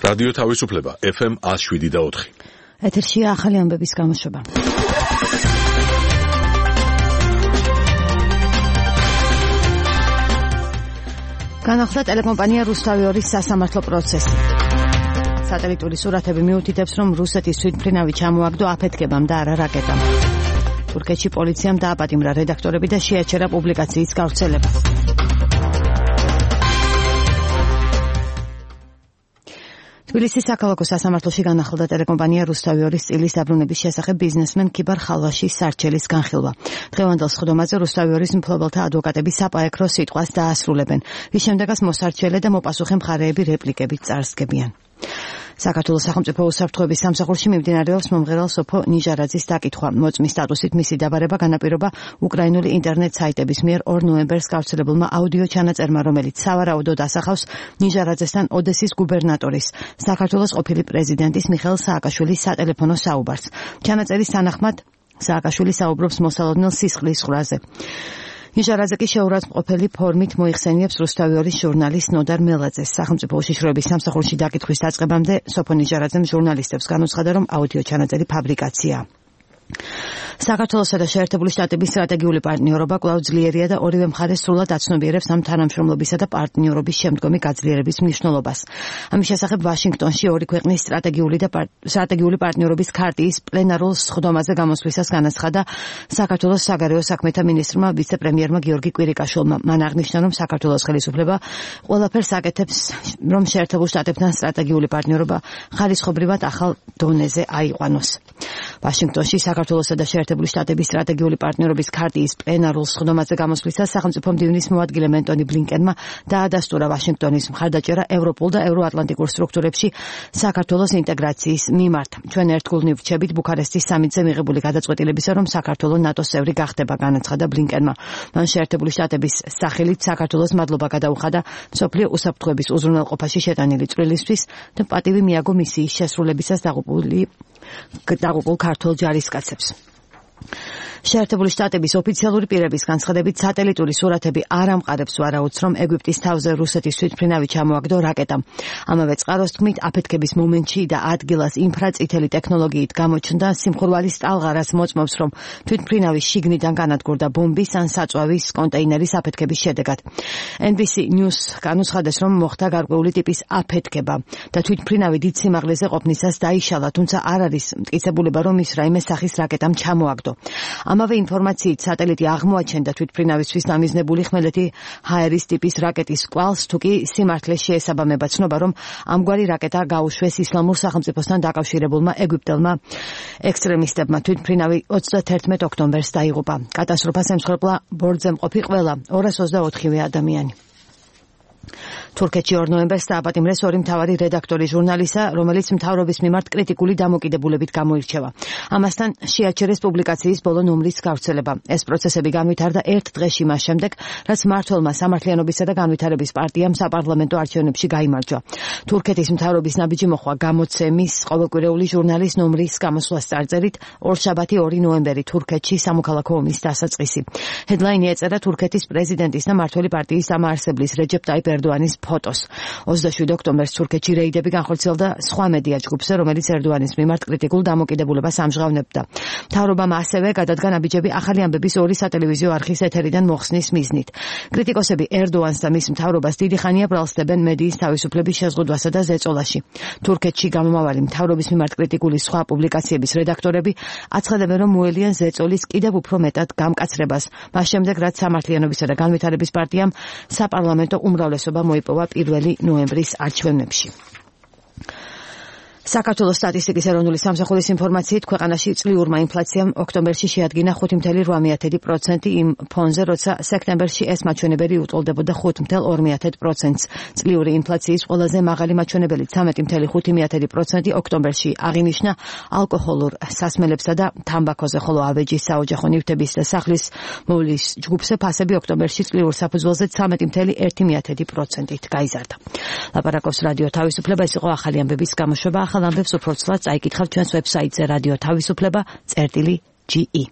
რადიო თავისუფლება FM 107.4. ეთერშია ახალი ამბების გამოშვება. განახლა ტელეკომპანია რუსთავი-2-ის სასამართლო პროცესი. სატელიტური სურათები მიუთითებს, რომ რუსეთის თვითმფრინავი ჩამოაგდო აფეთქებამ და არა რაკეტამ. თურქეთში პოლიციამ დააპატიმრა რედაქტორები და შეაჩერა პუბლიკაციის გავრცელება. თბილისის საქალაქო სასამართლოში განახლდა ტელეკომპანია რუსთავი-2-ის წილის დაბრუნების შესახებ ბიზნესმენ ქიბარ ხალვაშის სარჩელის განხილვა. დღევანდელ სხდომაზე რუსთავი-2-ის მფლობელთა ადვოკატები საპაექრო სიტყვას დაასრულებენ, რის შემდეგაც მოსარჩელე და მოპასუხე მხარეები რეპლიკებით წარსდგებიან. საქართველოს სახელმწიფო უსაფრთხოების სამსახურში მიმდინარეობს მომღერალ სოფო ნიჟარაძის დაკითხვა. მოწმის სტატუსით მისი დაბარება განაპირობა უკრაინული ინტერნეტ საიტების მიერ 2 ნოემბერს გავრცელებულმა აუდიო ჩანაწერმა, რომელიც სავარაუდოდ ასახავს ნიჟარაძესთან ოდესის გუბერნატორის, საქართველოს ყოფილი პრეზიდენტის მიხეილ სააკაშვილის სატელეფონო საუბარს. ჩანაწერის თანახმად სააკაშვილი საუბრობს მოსალოდნელ სისხლის ყრაზე. ნიჟარაძე კი შეურაცხმყოფელი ფორმით მოიხსენიებს რუსთავი-2-ის ჟურნალისტ ნოდარ მელაძეს. სახელმწიფო უშიშროების სამსახურში დაკითხვის დაწყებამდე სოფო ნიჟარაძემ ჟურნალისტებს განუცხადა, რომ აუდიო ჩანაწერი ფაბრიკაციაა. საქართველოსა და შეერთებული შტატების სტრატეგიული პარტნიორობა კვლავ ძლიერია და ორივე მხარე სრულად აცნობიერებს ამ თანამშრომლობისა და პარტნიორობის შემდგომი გაძლიერების მნიშვნელობას. ამის შესახებ ვაშინგტონში ორი ქვეყნის სტრატეგიული პარტნიორობის ქარტიის პლენარულ სხდომაზე გამოსვლისას განაცხადა საქართველოს საგარეო საქმეთა მინისტრმა ვიცე-პრემიერმა გიორგი კვირიკაშვილმა. მან აღნიშნა, რომ საქართველოს ხელისუფლება ყველაფერს აკეთებს, რომ შეერთებულ შტატებთან სტრატეგიული პარტნიორობა ხარისხობრივად ახალ დონეზე აიყვანოს. ვაშინგტონში საქართველოსა და შეერთებული შტატების სტრატეგიული პარტნიორობის ქარტიის პლენარულ სხდომაზე გამოსვლისას სახელმწიფო მდივნის მოადგილე მენტონი ბლინკენმა დაადასტურა ვაშინგტონის მხარდაჭერა ევროპულ და ევროატლანტიკურ სტრუქტურებში საქართველოს ინტეგრაციის მიმართ. ჩვენ ერთგულნი ვრჩებით ბუქარესტის სამიტზე მიღებული გადაწყვეტილებისა, რომ საქართველო ნატოს წევრი გახდება, განაცხადა ბლინკენმა. მან შეერთებული შტატების სახელით საქართველოს მადლობა გადაუხადა მსოფლიო უსაფრთხოების უზრუნველყოფაში შეტანილი წვლილისთვის და პატივი მიაგო მისიის შესრულებისას დაღუპულ ქართველ ჯარისკაცებს. შეერთებული შტატების ოფიციალური პირების განცხადებით სატელიტური სურათები არ ამყარებს ვარაუდს, რომ ეგვიპტის თავზე რუსეთის თვითმფრინავი ჩამოაგდო რაკეტამ. ამავე წყაროს თქმით, აფეთქების მომენტში და ადგილას ინფრაწითელი ტექნოლოგიით გამოჩნდა სიმხურვალის ტალღა, რაც მოწმობს, რომ თვითმფრინავის შიგნიდან განადგურდა ბომბის ან საწვავის კონტეინერის აფეთქების შედეგად. NBC News განუცხადეს, რომ მოხდა გარკვეული ტიპის აფეთქება და თვითმფრინავი დიდ სიმაღლეზე ყოფნისას დაიშალა, თუმცა არ არის მტკიცებულება, რომ ის რაიმე სახის რაკეტამ ჩამოაგდო. ამავე ინფორმაციით სატელიტი აღმოაჩენდა თვითმფრინავისთვის დამიზნებული ხმელეთი ჰაერის ტიპის რაკეტის კვალს, თუ კი სიმართლეს შეესაბამება ცნობა, რომ ამგვარი რაკეტა გაუშვეს ისლამურ სახელმწიფოსთან დაკავშირებულმა ეგვიპტელმა ექსტრემისტებმა. თვითმფრინავი 31 ოქტომბერს დაიღუპა. კატასტროფას ემსხვერპლა ბორტზე მყოფი ყველა 224 ადამიანი. თურქეთში 2 ნოემბერს დააპატიმრეს 2 მთავარი რედაქტორი ჟურნალისა, რომელიც მთავრობის მიმართ კრიტიკული დამოკიდებულებით გამოირჩევა. ამასთან შეაჩერეს პუბლიკაციის ბოლო ნომრის გავრცელება. ეს პროცესები განვითარდა 1 დღეში მას შემდეგ, რაც მმართველმა სამართლიანობისა და განვითარების პარტიამ საპარლამენტო არჩევნებში გაიმარჯვა. თურქეთის მთავრობის ნაბიჯი მოხვა გამოცემის ყოველკვირეული ჟურნალის ნომრის გამოსვლას წარწერით ორშაბათი 2 ნოემბერი თურქეთში სამოქალაქო ომის დასაწყისი. ჰედლაინი ეწერა თურქეთის პრეზიდენტის და მმართველი პარტიის დამაარსებლის რეჯეპ ტაიპ ერდოანის ფოტოს. 27 ოქტომბერს თურქეთში რეიდები განხორციელდა სხვა მედია ჯგუფზე, რომელიც ერდოანის მიმართ კრიტიკულ დამოკიდებულებას ამჟღავნებდა. მთავრობამ ასევე გადადგა ნაბიჯები ახალი ამბების 2 სატელევიზიო არხის ეთერიდან მოხსნის მიზნით. კრიტიკოსები ერდოანს და მის მთავრობას დიდი ხანია ბრალსდებენ მედიის თავისუფლების შეზღუდვასა და ზეწოლაში. თურქეთში გამომავალი მთავრობის მიმართ კრიტიკული სხვა პუბლიკაციების რედაქტორები აცხადებენ, რომ მოელიან ზეწოლის კიდევ უფრო მეტად გამკაცრებას, მას შემდეგ, რაც სამართლიანობისა და განვითარების პარტიამ საპარლამენტო უმრავლესობა მოიპოვა 1 ნოემბრის არჩევნებში. საქართველოს სტატისტიკის ეროვნული სამსახურის ინფორმაციით ქვეყანაში წლიურმა ინფლაციამ ოქტომბერში შეადგინა 5.8% იმ ფონზე, როცა სექტემბერში ეს მაჩვენებელი უტოლდებოდა 5.2%-ს. წლიური ინფლაციის ყველაზე მაღალი მაჩვენებელი 13.5% ოქტომბერში აღინიშნა ალკოჰოლურ სასმელებსა და თამბაქოზე, ხოლო ავეჯის, საოჯახო ნივთების და სახლის მოვლის ჯგუფზე ფასები ოქტომბერში წლიურ საფუძველზე 13.1%-ით გაიზარდა. ლაპარაკობს რადიო თავისუფლება, ეს იყო ახალი ამბების გამოშვება. ახალ ამბებს უფრო ცვლად წაიკითხავთ ჩვენს ვებსაიტზე რადიო თავისუფლება.ge.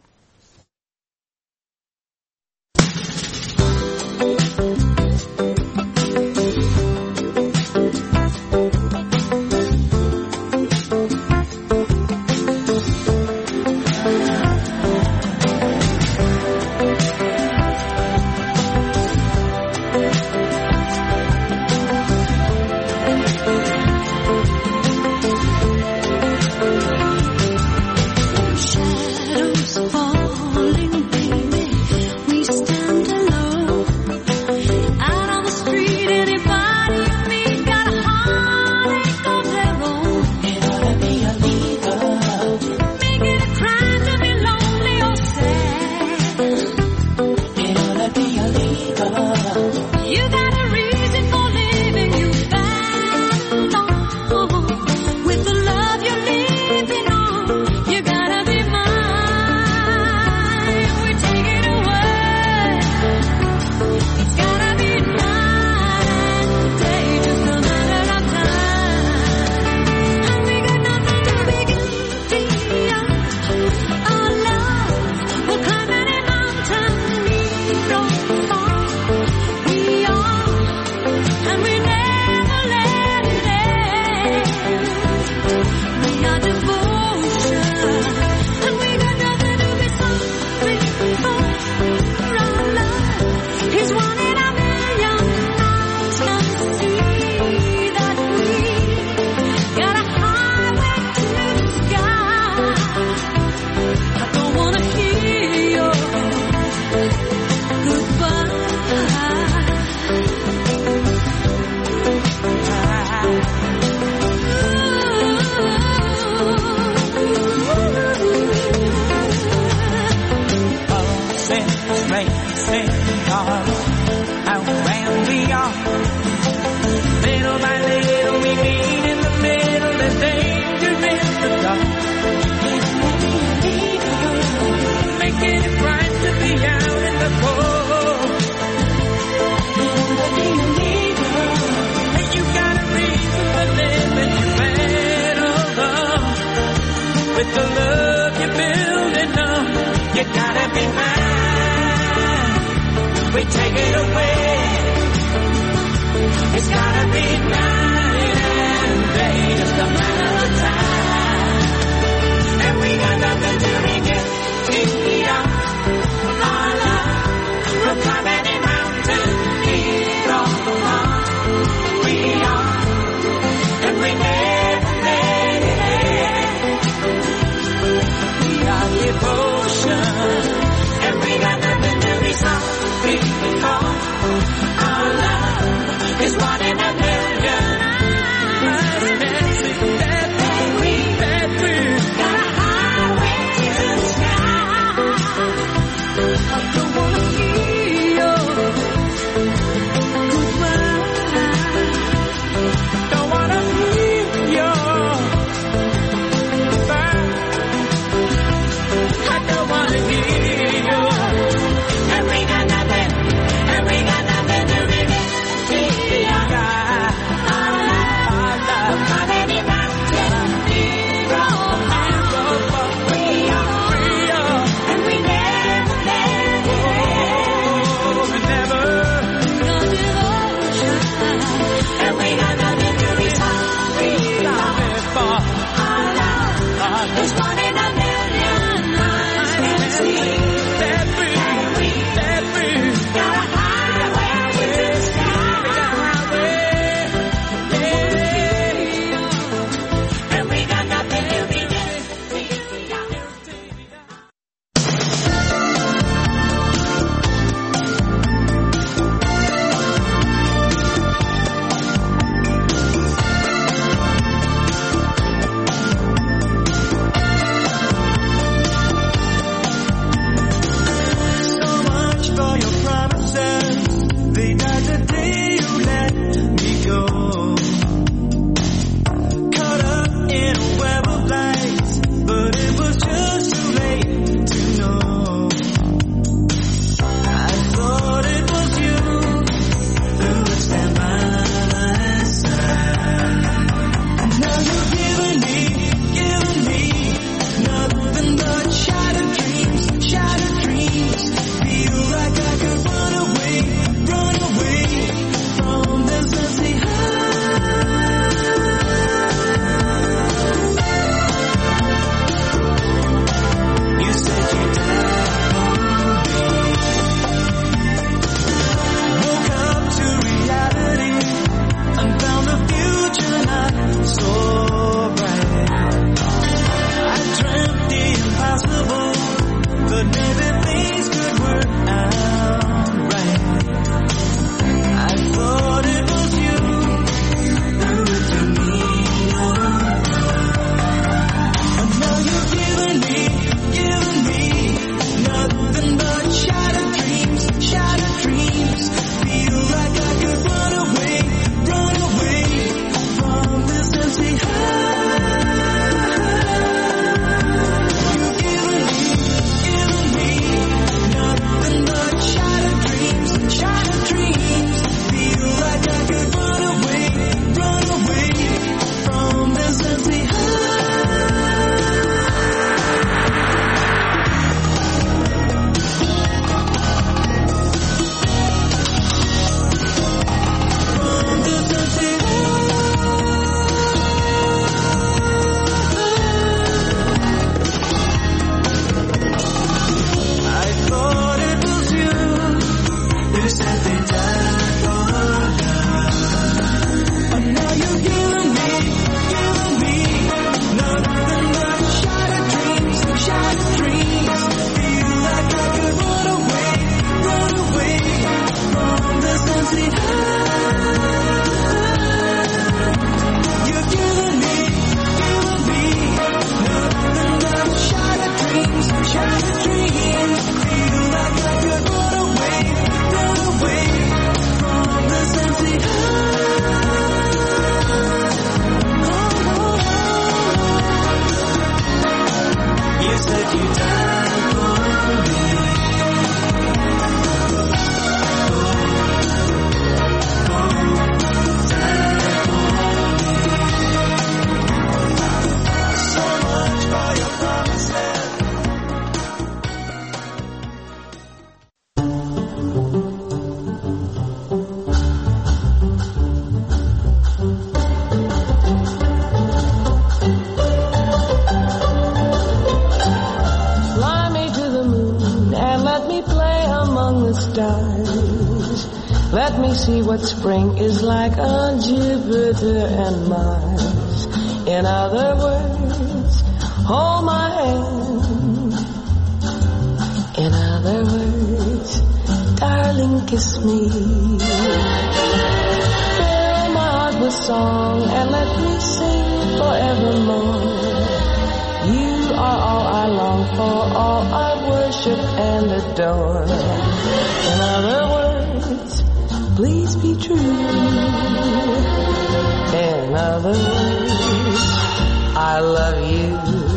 dancing cars, and when we are little by little we meet in the middle. There's danger in the dark. Making it right to be out in the cold. And you got a reason for living. You better love with the love you're building up. You gotta be mine. We take it away. It's gotta be night and day, just a matter of time. And we got nothing to regret. Our love, we'll climb any mountain, lead on the run. We are, and we never let it end. We are devotion, and we got nothing to be sorry for. Our love is one in a million. That we got a highway to the sky. I don't wanna hear your goodbye. Don't wanna hear your goodbye. I don't wanna hear your. And we got nothing to regret. We are our love, not any mountain, zero. We are, and we never let it end. stars. Let me see what spring is like on Jupiter and Mars. In other words, hold my hand. In other words, darling, kiss me. Fill my heart with song and let me sing forevermore. You are all I long for, all I worship and adore. In other words, please be true. In other words, I love you.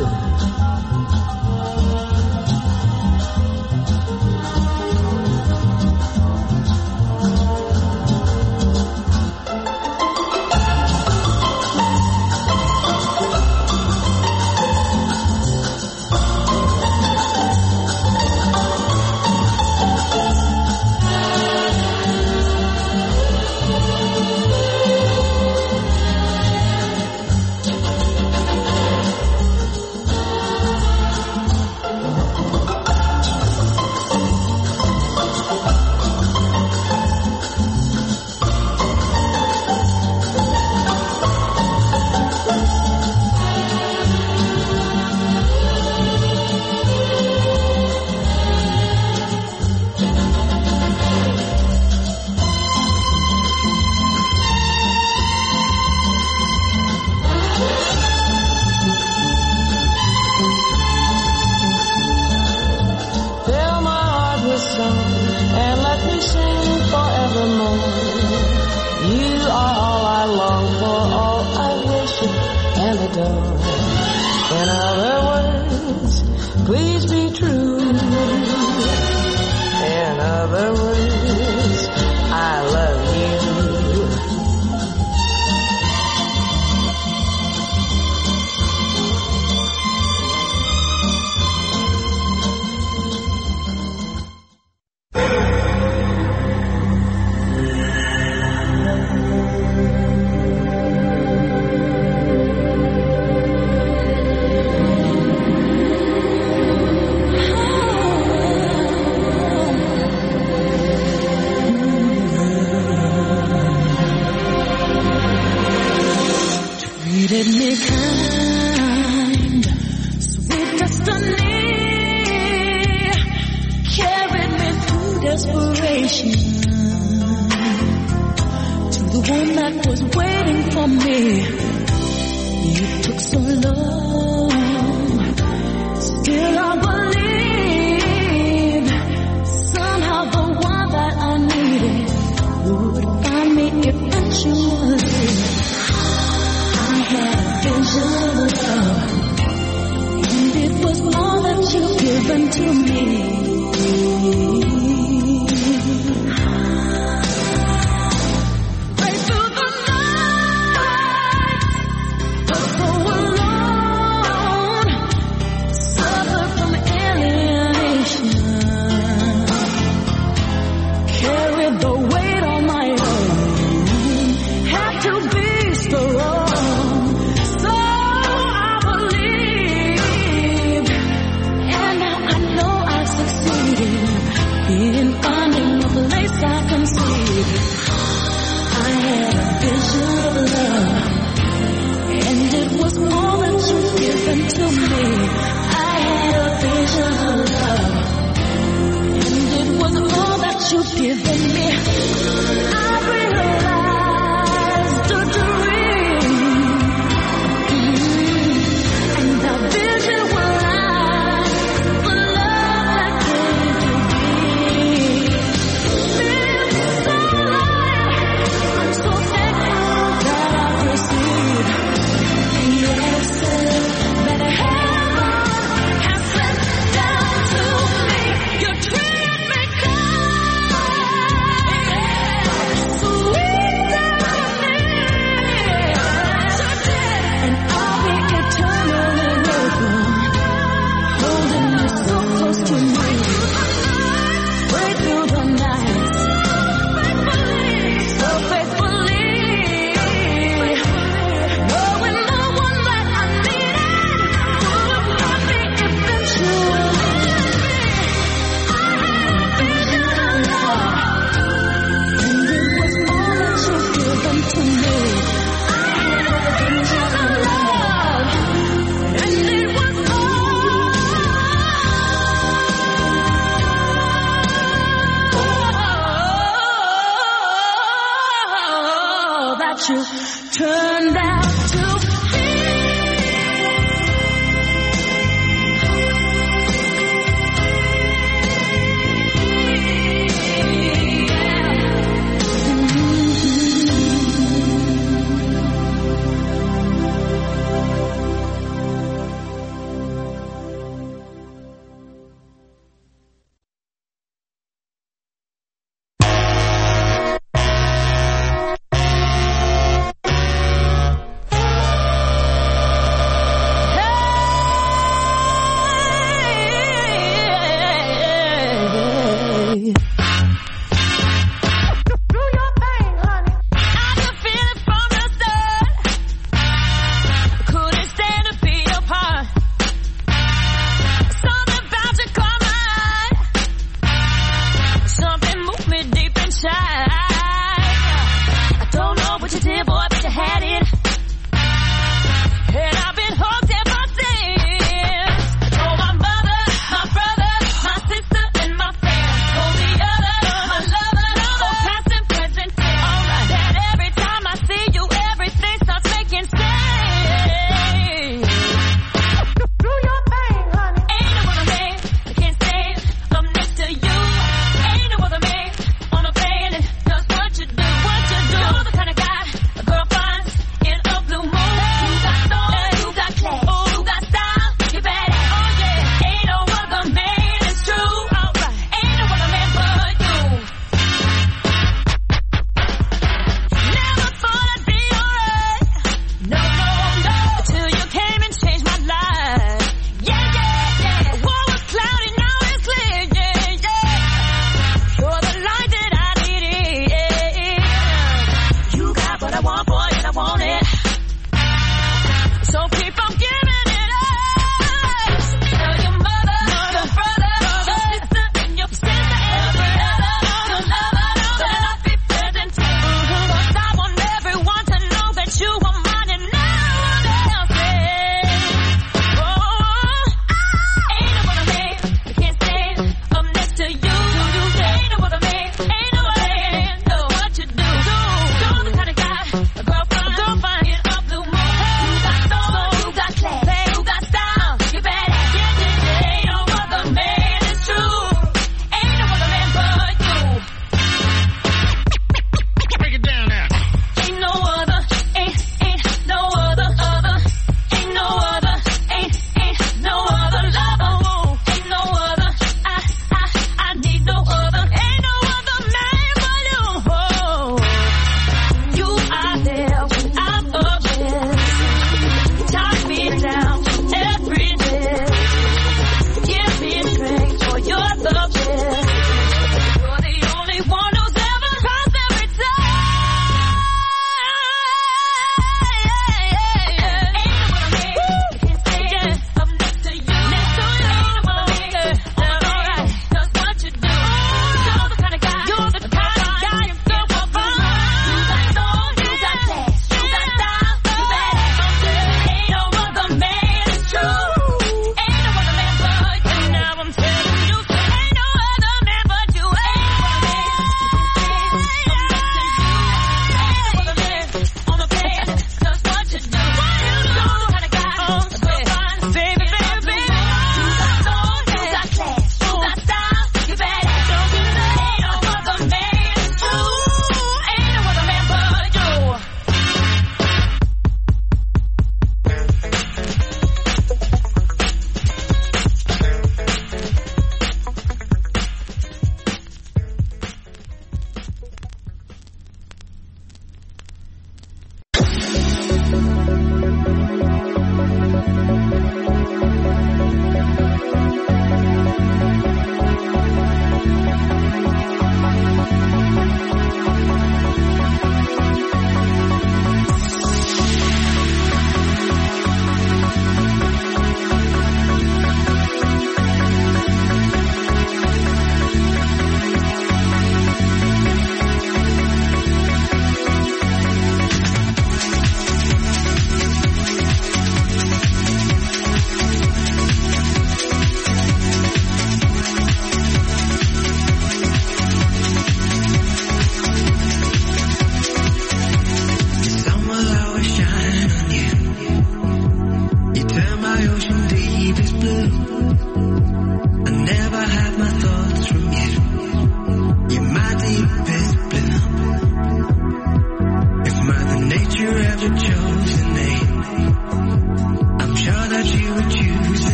In other words, please be true. In other words, I love you. you turned out to be.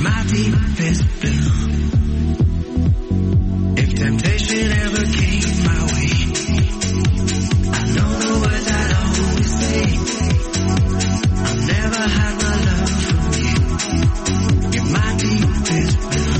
my deepest blue. If temptation ever came my way, I know the words I'd always say. I'll never hide my love from you. You're my deepest blue.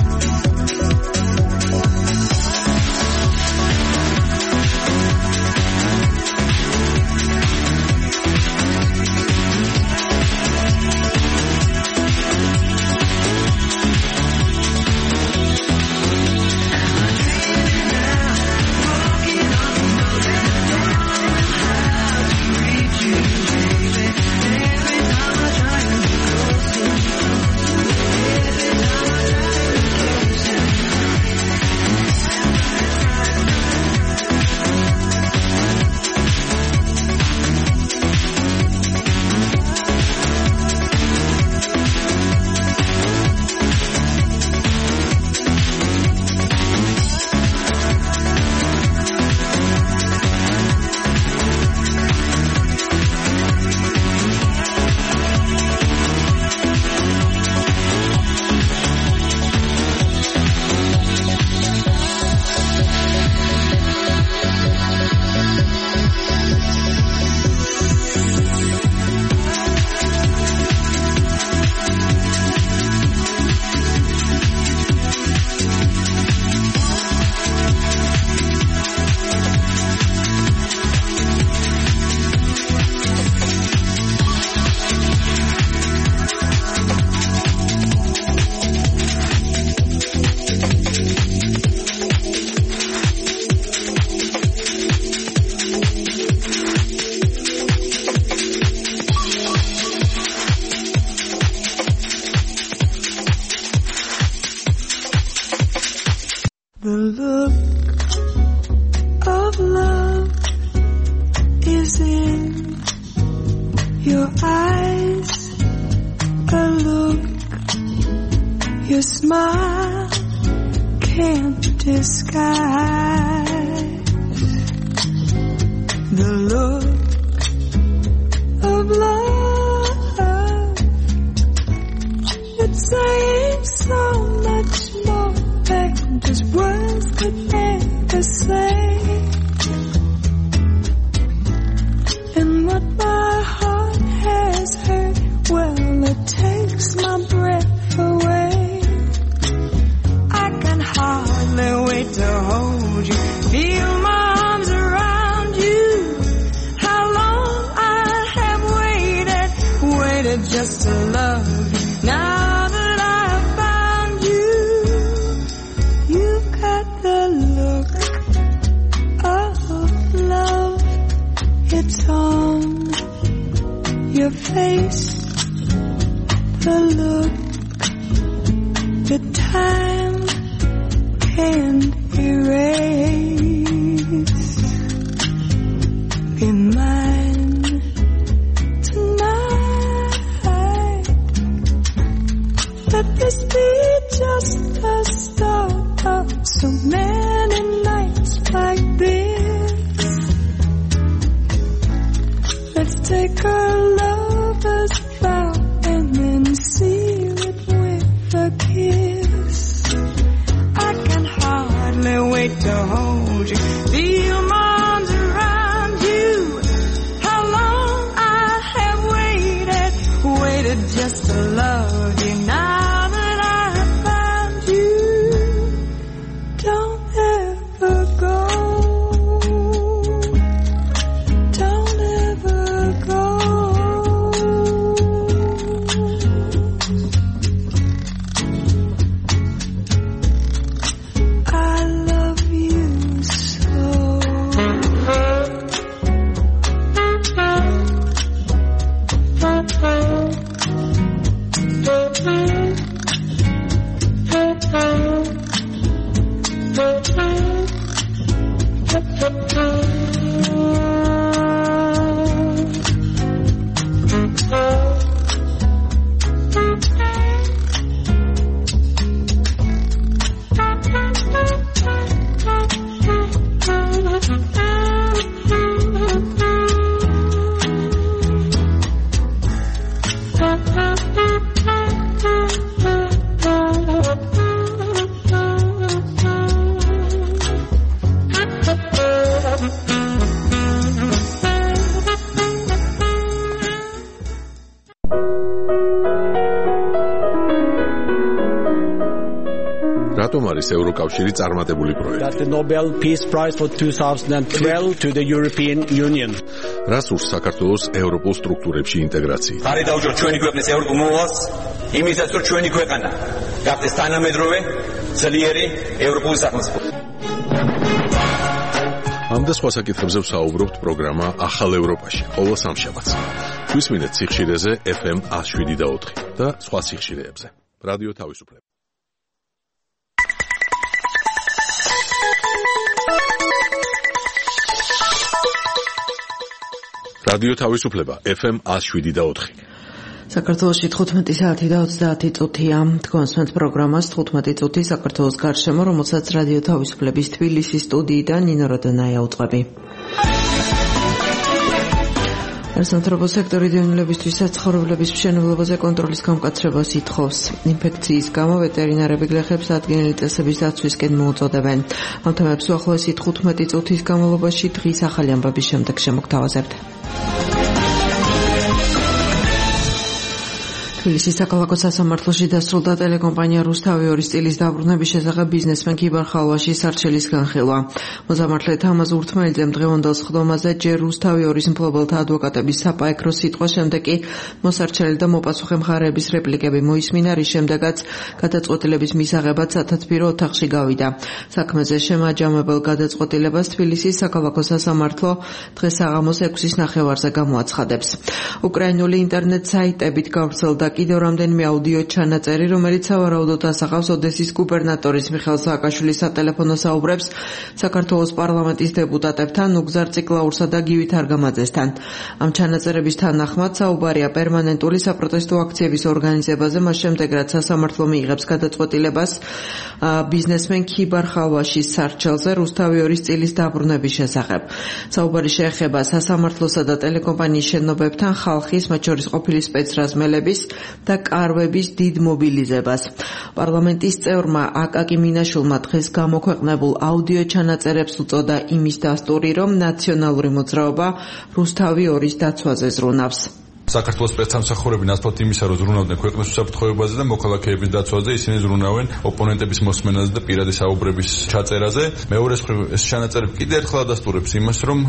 The look of love is in your eyes. A look your smile can't disguise. The look of love, it's saying so much more than just words could never say. And what my heart has heard, well, it takes my breath away. I can hardly wait to hold you, feel my arms around you. How long I have waited just to love you. Now that I've found you, you've got the look of love. It's on your face, the look that time can't erase. Be mine tonight. Let this be just the start of so many nights like this. Let's take our lover's vow and then seal it with a kiss. I can hardly wait to hold you, feel my arms around you. How long I have waited just to love you. Now that I have found you, don't ever go. Don't ever go. I love you so. რატომ არის ევროკავშირი წარმატებული პროექტი? That the Nobel Peace Prize for 2012 to the European Union. რას ურს საქართველოს ევროპულ სტრუქტურებში ინტეგრაცია? ხარი დაუჭიროთ ჩვენი ქვეყნის ევროპულ მოვალს, იმისათვის რომ ჩვენი ქვეყანა გახდეს თანამედროვე, ძლიერი ევროპული სახელმწიფო. ამ და სხვა საკითხებზე ვსაუბრობთ პროგრამა ახალ ევროპაში ყოველ სამშაბათს. გვისმინეთ სიხშირეზე FM 107.4 და სხვა სიხშირეებზე. რადიო თავისუფლება. რადიო თავისუფლება FM 107.4. საქართველოში 15 საათი და 30 წუთია. თქვენს პროგრამას 15 წუთი საქართველოს გარშემო, რომელსაც რადიო თავისუფლების თბილისის სტუდიიდან ნინო როდონაია უწყები. არასამთავრობო სექტორი დევნილებისთვის საცხოვრებლების მშენებლობაზე კონტროლის გამკაცრებას ითხოვს. ინფექციის გამო ვეტერინარები გლეხებს ადგენილი წესების დაცვისკენ მოუწოდებენ. ამ თემებს უახლოესი 15 წუთის განმავლობაში დღის ახალი ამბების შემდეგ შემოგთავაზებთ. თბილისის საქალაქო სასამართლოში დასრულდა ტელეკომპანია რუსთავი 2 წილის დაბრუნების შესახებ ბიზნესმენ ქიბარ ხალვაშის არჩელის განხილვა. მოზამართლე თამაზ ურთმელიძემ დღევანდელ სხდომაზე ჯერ რუსთავი 2-ის მფლობელთა ადვოკატების საპაექრო სიტყვა, შემდეგ კი მოსარჩელი და მოპასუხე მხარეების რეპლიკები მოისმინა, რის შემდეგაც გადაწყვეტილების მისაღებად სათათბირო ოთახში გავიდა. საქმეზე შემაჯამებელ გადაწყვეტილებას თბილისის საქალაქო სასამართლო დღეს საღამოს 6-ის ნახევარზე გამოაცხადებს. უკრაინული ინტერნეტ საიტებით გავრცელდა კიდევ რამდენიმე აუდიო ჩანაწერი, რომელიც სავარაუდოდ ასახავს ოდესის გუბერნატორის მიხეილ სააკაშვილის სატელეფონო საუბრებს საქართველოს პარლამენტის დეპუტატებთან, უგზარ ციკლაურსა და გივით არგამაძესთან. ამ ჩანაწერების თანახმად საუბარია პერმანენტული საპროტესტო აქციების ორგანიზებაზე, მას შემდეგ რაც სასამართლო მიიღებს გადაწყვეტილებას ბიზნესმენ ქიბარ ხალვაშის სარჩელზე რუსთავი 2 წილის დაბრუნების შესახებ. საუბარი შეეხება სასამართლოსა და ტელეკომპანიის შენობებთან, ხალხის, მათ შორის ყოფილი სპეცრაზმელების და კარვების დიდ მობილიზებას. პარლამენტის წევრმა აკაკი მინაშვილმა დღეს გამოქვეყნებულ აუდიო ჩანაწერებს უწოდა იმის დასტური, რომ ნაციონალური მოძრაობა რუსთავი 2-ის დაცვაზე ზრუნავს. საქართველოს სპეცსამსახურები ნაცვლად იმისა, რომ ზრუნავდნენ ქვეყნის უსაფრთხოებაზე და მოქალაქეების დაცვაზე, ისინი ზრუნავენ ოპონენტების მოსმენაზე და პირადი საუბრების ჩაწერაზე. მეორე მხრივ, ეს ჩანაწერები კიდევ ერთხელ ადასტურებს იმას, რომ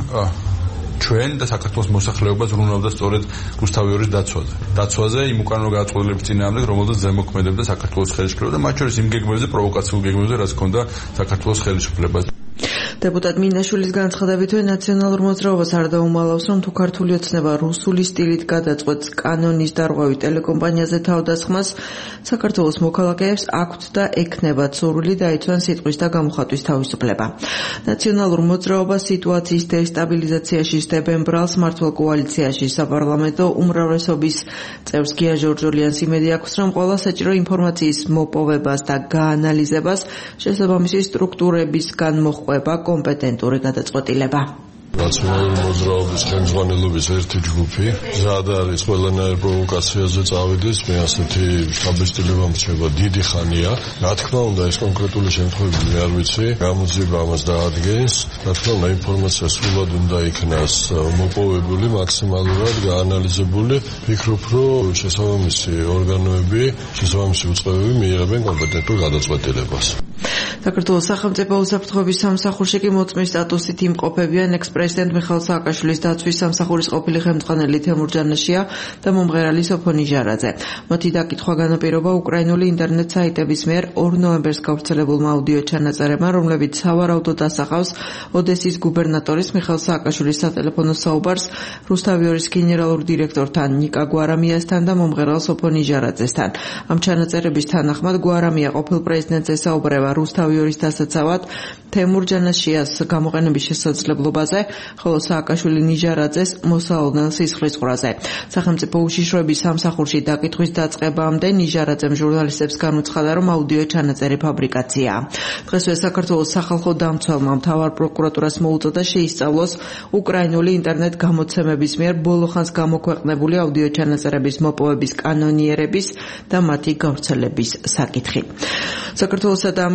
ჩვენ და საქართველოს მოსახლეობა ზრუნავდა სწორედ რუსთავი 2-ის დაცვაზე. დაცვაზე იმ უკანონო გადაწყვეტილების წინააღმდეგ, რომელზეც ზემოქმედებდა საქართველოს ხელისუფლება და მათ შორის იმ გეგმებზე, პროვოკაციულ გეგმებზე, რაც ჰქონდა საქართველოს ხელისუფლებაზე. დეპუტატ მინაშვილის განცხადებით, ნაციონალურ მოძრაობას არ დაუმალავს, რომ თუ ქართული ოცნება რუსული სტილით გადაწყვეტს კანონის დარღვევით ტელეკომპანიაზე თავდასხმას, საქართველოს მოქალაქეებს აქვთ და ექნებათ სურვილი დაიცვან სიტყვის და გამოხატვის თავისუფლება. ნაციონალურ მოძრაობას სიტუაციის დესტაბილიზაციაში სდებენ ბრალს მართლ კოალიციაში საპარლამენტო უმრავლესობის წევრს გია ჟორჟოლიანს იმედი აქვს, რომ ყველა საჭირო ინფორმაციის მოპოვებას და გაანალიზებას შესაბამისი სტრუქტურებისგან მოჰყვება კომპეტენტური გადაწყვეტილება. ნაციონალური მოძრაობის ხელმძღვანელობის ერთი ჯგუფი ზად არის ყველანაირ პროვოკაციაზე წავიდეს, მე ასეთი შთაბეჭდილება მრჩება დიდი ხანია. რა თქმა უნდა, ეს კონკრეტული შემთხვევები მე არ ვიცი, გამოძიება ამას დაადგენს. რა თქმა უნდა, ინფორმაცია სრულად უნდა იქნას მოპოვებული, მაქსიმალურად გაანალიზებული. ვფიქრობ, რომ შესაბამისი ორგანოები, შესაბამისი უწყებები მიიღებენ კომპეტენტურ გადაწყვეტილებას. საქართველოს სახელმწიფო უსაფრთხოების სამსახურში კი მოწმის სტატუსით იმყოფებიან ექს-პრეზიდენტ მიხეილ სააკაშვილის დაცვის სამსახურის ყოფილი ხელმძღვანელი თემურ ჯანაშია და მომღერალი სოფო ნიჟარაძე. მათი დაკითხვა განაპირობა უკრაინული ინტერნეტ საიტების მიერ 2 ნოემბერს გავრცელებულმა აუდიო ჩანაწერებმა, რომლებიც სავარაუდოდ ასახავს ოდესის გუბერნატორის მიხეილ სააკაშვილის სატელეფონო საუბარს რუსთავი 2-ის გენერალურ დირექტორთან ნიკა გვარამიასთან და მომღერალ სოფო ნიჟარაძესთან. ამ ჩანაწერების თანახმად გვარამია ყოფილ პრეზიდენტზე საუბრება რუსთავი 2-ის დასაცავად თემურ ჯანაშიას გამოყენების შესაძლებლობაზე, ხოლო სააკაშვილი ნიჟარაძეს მოსალოდნელ სისხლის ყრაზე. სახელმწიფო უშიშროების სამსახურში დაკითხვის დაწყებამდე ნიჟარაძემ ჟურნალისტებს განუცხადა, რომ აუდიო ჩანაწერი ფაბრიკაციაა. დღესვე საქართველოს სახალხო დამცველმა მთავარ პროკურატურას მოუწოდა შეისწავლოს უკრაინული ინტერნეტ გამოცემების მიერ ბოლოხანს გამოქვეყნებული აუდიო ჩანაწერების მოპოვების კანონიერების და მათი გავრცელების საკითხი. საქართველოსა და ამერიკის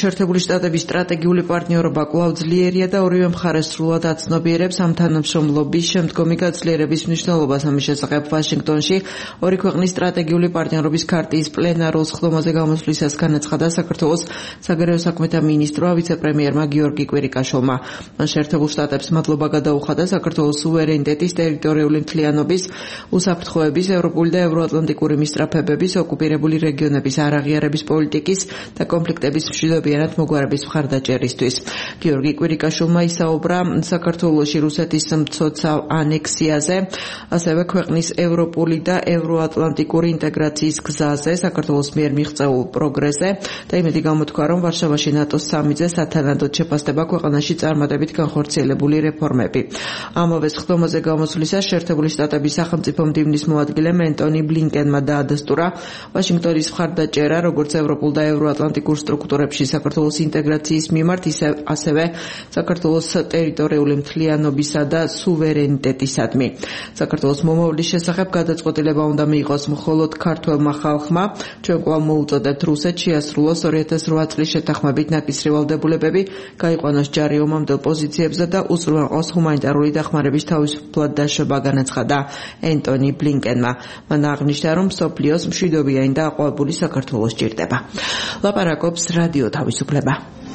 შეერთებული შტატების სტრატეგიული პარტნიორობა კვლავ ძლიერია და ორივე მხარე სრულად აცნობიერებს ამ თანამშრომლობის შემდგომი გაძლიერების მნიშვნელობას. ამის შესახებ ვაშინგტონში ორი ქვეყნის სტრატეგიული პარტნიორობის ქარტიის პლენარულ სხდომაზე გამოსვლისას განაცხადა საქართველოს საგარეო საქმეთა მინისტრმა ვიცე-პრემიერმა გიორგი კვირიკაშვილმა. მან შეერთებულ შტატებს მადლობა გადაუხადა საქართველოს სუვერენიტეტის, ტერიტორიული მთლიანობის, უსაფრთხოების, ევროპული და ევროატლანტიკური მისწრაფებების, ოკუპირებული რეგიონების არაღიარების პოლიტიკის და კონფლიქტების მშვიდობიანად მოგვარების მხარდაჭერისთვის. გიორგი კვირიკაშვილმა ისაუბრა საქართველოში რუსეთის მცოცავ ანექსიაზე, ასევე ქვეყნის ევროპული და ევროატლანტიკური ინტეგრაციის გზაზე, საქართველოს მიერ მიღწეულ პროგრესზე და იმედი გამოთქვა, რომ ვარშავაში ნატოს სამიტზე სათანადოდ შეფასდება ქვეყანაში წარმატებით განხორციელებული რეფორმები. ამავე სხდომაზე გამოსვლისას შეერთებული შტატების სახელმწიფო მდივნის მოადგილემ ენტონი ბლინკენმა დაადასტურა ვაშინგტონის მხარდაჭერა როგორც ევროპულ და ევროატლანტიკურ სტრუქტურებში საქართველოს ინტეგრაციის მიმართ, ასევე საქართველოს ტერიტორიული მთლიანობისა და სუვერენიტეტისადმი. საქართველოს მომავლის შესახებ გადაწყვეტილება უნდა მიიღოს მხოლოდ ქართველმა ხალხმა. ჩვენ კვლავ მოუწოდებთ რუსეთს შეასრულოს 2008 წლის შეთანხმებით ნაკისრი ვალდებულებები, გაიყვანოს ჯარი ომამდელ პოზიციებზე და უზრუნველყოს ჰუმანიტარული დახმარების თავისუფლად დაშვება, განაცხადა ენტონი ბლინკენმა. მან აღნიშნა, რომ მსოფლიოს მშვიდობიანი და აყვავებული საქართველოს ჭირდება. ლაპარაკობს რადიო თავისუფლება.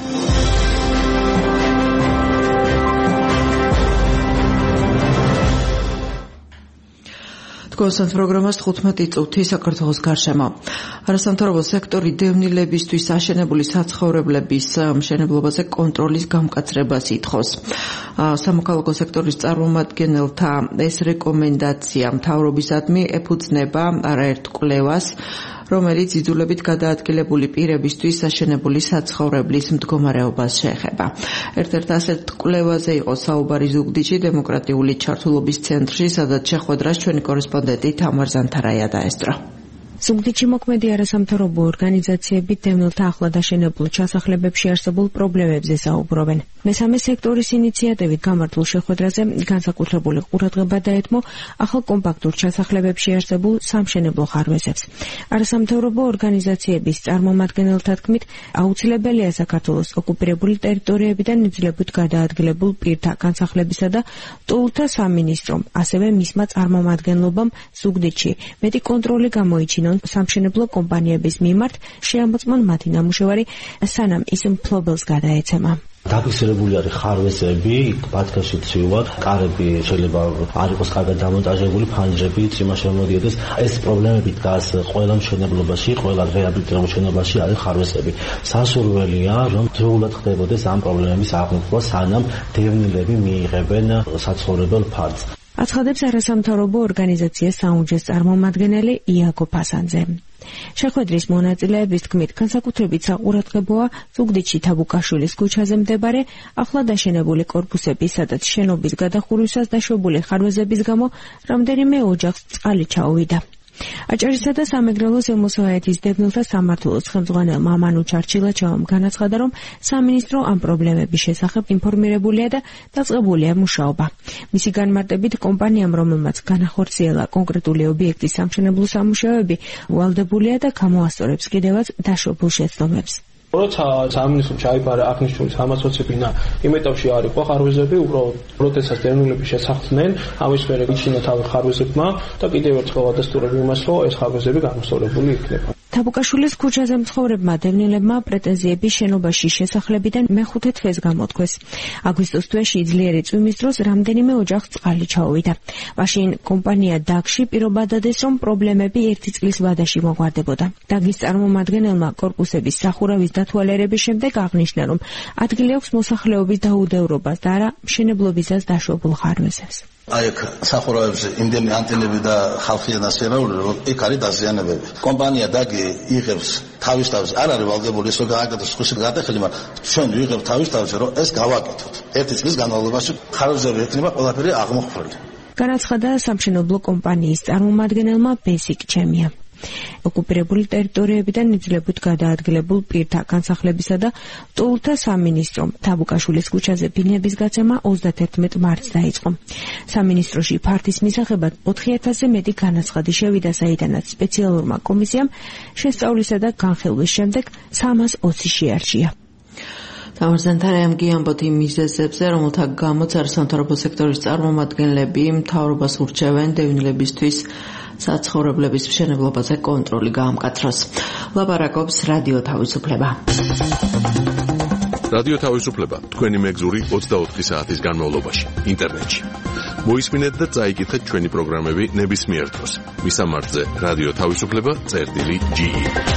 თქვენს პროგრამას 15 წუთი საქართველოს გარშემო. არასამთავრობო სექტორი დევნილებისთვის აშენებული საცხოვრებლების მშენებლობაზე კონტროლის გამკაცრებას ითხოვს. სამოქალაქო სექტორის წარმომადგენელთა ეს რეკომენდაცია მთავრობისადმი ეფუძნება არაერთ კვლევას, რომელიც იძულებით გადაადგილებული პირებისთვის აშენებული საცხოვრებლის მდგომარეობას შეეხება. ერთ-ერთ ასეთ კვლევაზე იყო საუბარი ზუგდიდში დემოკრატიული ჩართულობის ცენტრში, სადაც შეხვედრას ჩვენი კორესპონდენტი თამარ ზანთარაია დაესწრო. ზუგდიდში მოქმედი არასამთავრობო ორგანიზაციები დევნილთა ახლად აშენებულ ჩასახლებებში არსებულ პრობლემებზე საუბრობენ. მესამე სექტორის ინიციატივით გამართულ შეხვედრაზე განსაკუთრებული ყურადღება დაეთმო ახალ კომპაქტურ ჩასახლებებში არსებულ სამშენებლო ხარვეზებს. არასამთავრობო ორგანიზაციების წარმომადგენელთა თქმით, აუცილებელია საქართველოს ოკუპირებული ტერიტორიებიდან იძულებით გადაადგილებულ პირთა განსახლებისა და ტოლთა სამინისტრომ, ასევე მისმა წარმომადგენლობამ ზუგდიდში მეტი კონტროლი გამოიჩინონ სამშენებლო კომპანიების მიმართ, შეამოწმონ მათი ნამუშევარი, სანამ ის მფლობელს გადაეცემა. დაფიქსირებული არის ხარვეზები, ბათქაში ცივად, კარები შეიძლება არ იყოს კარგად დამონტაჟებული, ფანჯრები წვიმა შემოდიოდეს. ეს პრობლემები დგას ყველა მშენებლობაში, ყველა რეაბილიტირებულ მშენებლობაში არის ხარვეზები. სასურველია, რომ დროულად ხდებოდეს ამ პრობლემების აღმოფხვრა, სანამ დევნილები მიიღებენ საცხოვრებელ ფარდს. აცხადებს არასამთავრობო ორგანიზაცია საუნჯეს წარმომადგენელი იაკო ფასანძე. შეხვედრის მონაწილეების თქმით, განსაკუთრებით საყურადღებოა ზუგდიდში თაბუკაშვილის ქუჩაზე მდებარე ახლად აშენებული კორპუსები, სადაც შენობის გადახურვისას დაშვებული ხარვეზების გამო რამდენიმე ოჯახს წყალი ჩაუვიდა. აჭარისა და სამეგრელო ზემოსვაეთის დევნილთა სამმართველოს ხელმძღვანელმა მანუ ჩარჩილაჩევამ განაცხადა, რომ სამინისტრო ამ პრობლემების შესახებ ინფორმირებულია და დაწყებულია მუშაობა. მისი განმარტებით, კომპანიამ, რომელმაც განახორციელა კონკრეტული ობიექტის სამშენებლო სამუშაოები, ვალდებულია და გამოასწორებს კიდევაც დაშვებულ შეცდომებს. როცა სამინისტრომ ჩაიბარა აღნიშნული სამაცოცებინა იმ ეტაპში არ იყო ხარვეზები, უბრალოდ პროტესტს დევნილები შესახდნენ, ამის მერე იჩინა თავი ხარვეზებმა და კიდევ ერთხელ ადასტურებენ იმას, რომ ეს ხარვეზები გამოსწორებული იქნება. თაბუკაშვილის ქუჩაზე მცხოვრებმა დევნილებმა პრეტენზიები შენობაში შესახლებიდან მეხუთე თვეს გამოთქვეს. აგვისტოს თვეში ძლიერი წვიმის დროს რამდენიმე ოჯახს წყალი ჩაუვიდა. მაშინ კომპანია დაგში პირობა დადეს, რომ პრობლემები 1 წლის ვადაში მოგვარდებოდა. დაგის წარმომადგენელმა კორპუსების სახურავის დათვალიერების შემდეგ აღნიშნა, რომ ადგილი აქვს მოსახლეობის დაუდევრობას და არა მშენებლობისას დაშვებულ ხარვეზებს. აი აქ სახურავებზე იმდენი ანტენები და ხალხიან ასეულები, რომ იქ არის დაზიანებები. კომპანია დაგი იღებს თავის თავზე, არ არის ვალდებული ისო გააკეთოს ხუსით გადახელი, მაგრამ ჩვენ ვიღებთ თავის თავზე, რომ ეს გავაკეთოთ. 1 წლის განმავლობაში ხარვეზები ექნება ყველაფერი აღმოფხვრილი. განაცხადა სამშენებლო კომპანიის წარმომადგენელმა ბესიკ ჩემია. ოკუპირებული ტერიტორიებიდან იძულებით გადაადგილებულ პირთა განსახლებისა და ტოლთა სამინისტრომ თაბუკაშვილის ქუჩაზე ბინების გაცემა 31 მარტს დაიწყო. სამინისტროში ფართის მისაღებად 4000-ზე მეტი განაცხადი შევიდა, საიდანაც სპეციალურმა კომისიამ შესწავლისა და განხილვის შემდეგ 320 შეარჩია. დამარზენთარემგი ამბობთ იმ მიზეზებზე, რომელთა გამოც არასამთავრობო სექტორის წარმომადგენლები მთავრობას ურჩევენ დევნილებისთვის საცხოვრებლების მშენებლობაზე კონტროლი გაამკაცროს. ლაპარაკობს რადიო თავისუფლება. რადიო თავისუფლება თქვენი მეგზური 24 საათის განმავლობაში ინტერნეტში. მოისმინეთ და წაიკითხეთ ჩვენი პროგრამები ნებისმიერ დროს. მისამართზე რადიო თავისუფლება.ge.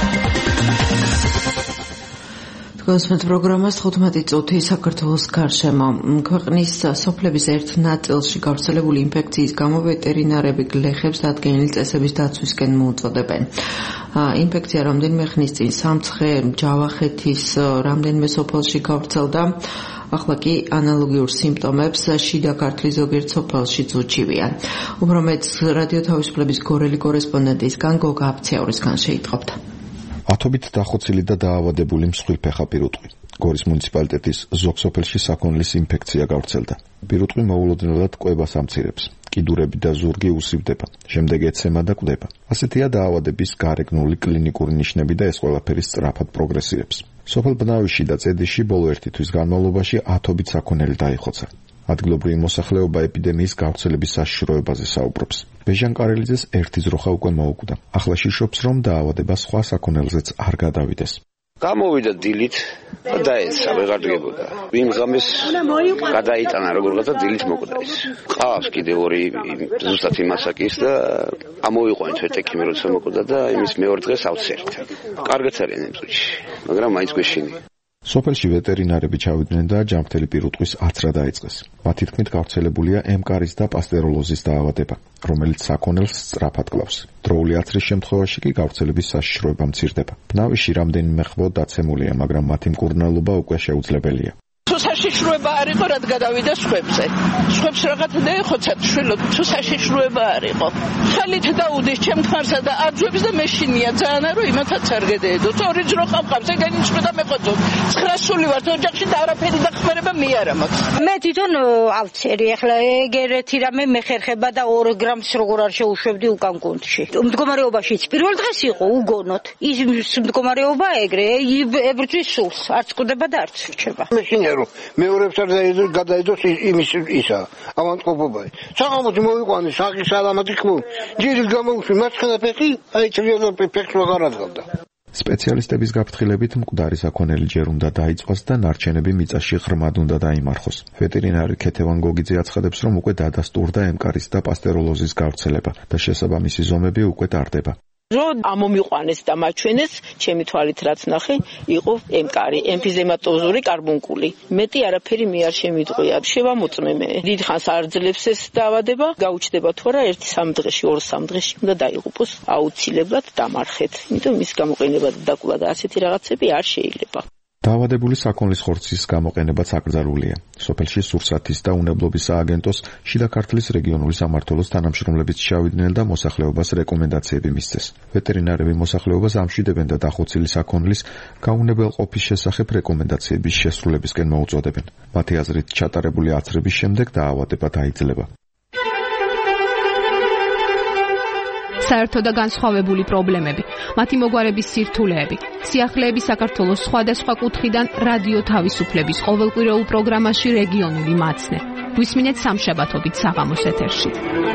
გასმენთ პროგრამას 15 წუთი საქართველოს გარშემო. ქვეყნის სოფლების ერთ ნაწილში გავრცელებული ინფექციის გამო ვეტერინარები გლეხებს დადგენილი წესების დაცვისკენ მოუწოდებენ. ინფექცია რამდენიმე ხნის წინ სამცხე, ჯავახეთის რამდენიმე სოფელში გავრცელდა. ახლა კი ანალოგიურ სიმპტომებს შიდა ქართლის ზოგიერთ სოფელშიც უჩივიან. უფრო მეტს რადიო თავისუფლების გორელი კორესპონდენტისგან გოგა აფციაურისგან შეიტყობთ. ათობით დახოცილი და დაავადებული მსხვილფეხა პირუტყვი. გორის მუნიციპალიტეტის ზოგ სოფელში საქონლის ინფექცია გავრცელდა. პირუტყვი მოულოდნელად კვებას ამცირებს. კიდურები და ზურგი უსივდება. შემდეგ ეცემა და კვდება. ასეთია დაავადების გარეგნული კლინიკური ნიშნები და ეს ყველაფერი სწრაფად პროგრესირებს. სოფელ ბნავიში და წედიში ბოლო ერთი თვის განმავლობაში ათობით საქონელი დაიხოცა. ადგილობრივი მოსახლეობა ეპიდემიის გავრცელების საშიშროებაზე საუბრობს. ბეჟან კარელიძეს ერთი ძროხა უკვე მოუკვდა. ახლა შიშობს, რომ დაავადება სხვა საქონელზეც არ გადავიდეს. გამოვიდა დილით და დაეცა, ვეღარ დგებოდა. იმ ღამეს გადაიტანა როგორღაც და დილით მოკვდა ის. ყავს კიდევ ორი ზუსტად იმასაკის და ამოიყვანეთ ვეტექიმი როცა მოკვდა და იმის მეორე დღეს ავცერთ. კარგად არიან იმ წუთში, მაგრამ მაინც გვეშინია. სოფელში ვეტერინარები ჩავიდნენ და ჯანმრთელი პირუტყვის აცრა დაიწყეს. მათი თქმით გავრცელებულია ემკარის და პასტეროლოზის დაავადება, რომელიც საქონელს სწრაფად კლავს. დროული აცრის შემთხვევაში კი გავრცელების საშიშროება მცირდება. ბნავიში რამდენიმე ხვო დაცემულია, მაგრამ მათი მკურნალობა უკვე შეუძლებელია. თუ საშიშროება არ იყო, რად გადავიდა სხვებზე. სხვებს რაღაც დაეხოცათ შვილო, თუ საშიშროება არ იყო. ხელით დაუდეს ჩემთმარსა და აძვებს და მეშინია ძალიან რომ იმათაც არ გადაედო. ორი ძროხა მყავს, ეგენი წვედა მეყოთო. 9 სული ვარ ოჯახში და არაფერი დახმარება მე არ მაქვს. მე თვითონ ავცერი, ახლა ეგერეთი რამე მეხერხება და 2 გრამს როგორ არ შეუშვებდი უკან კუნთში. მდგომარეობაშიც პირველ დღეს იყო უგონოთ. ის მდგომარეობა ეგრე ებრძვის სულს, არც კვდება და არც რჩება. მეშინია რომ მეორებს არ გადაიდოს იმის ისა ავანტყოფობა. საღამოთი მოვიყვანე საყი სალამათი ხმო. ჯირის გამოუშვი მარცხენა ფეხი, აი ჭრიალა ფეხს ვაღარ აძღავდა. სპეციალისტების გაფრთხილებით მკვდარი საქონელი ჯერ უნდა დაიწყოს და ნარჩენები მიწაში ღრმად უნდა დაიმარხოს. ვეტერინარი ქეთევან გოგიძე აცხადებს, რომ უკვე დადასტურდა ემკარის და პასტეროლოზის გავრცელება და შესაბამისი ზომები უკვე ტარდება. რომ ამომიყვანეს და მაჩვენეს, ჩემი თვალით რაც ნახე, იყო ემკარი, ემფიზემატოზური კარბუნკული. მეტი არაფერი მე არ შემიძღვია. შევამოწმე მე. დიდხანს არ ძლებს ეს დაავადება, გაუჩნდება თუ არა 1-3 დღეში, 2-3 დღეში უნდა დაიღუპოს აუცილებლად დამარხეთ. იმიტომ მის გამოყენება და დაკულა და ასეთი რაღაცები არ შეიძლება. დაავადებული საქონლის ხორცის გამოყენებაც აკრძალულია. სოფელში სურსათის და უნებლობის სააგენტოს შიდა ქართლის რეგიონული სამმართველოს თანამშრომლებიც ჩავიდნენ და მოსახლეობას რეკომენდაციები მისცეს. ვეტერინარები მოსახლეობას ამშვიდებენ და დახოცილი საქონლის გაუნებელყოფის შესახებ რეკომენდაციების შესრულებისკენ მოუწოდებენ. მათი აზრით, ჩატარებული აცრების შემდეგ დაავადება დაიძლება. საერთო და განსხვავებული პრობლემები, მათი მოგვარების სირთულეები, სიახლეები საქართველოს სხვადასხვა კუთხიდან რადიო თავისუფლების ყოველკვირეულ პროგრამაში რეგიონული მაცნე. გვისმინეთ სამშაბათობით საღამოს ეთერში.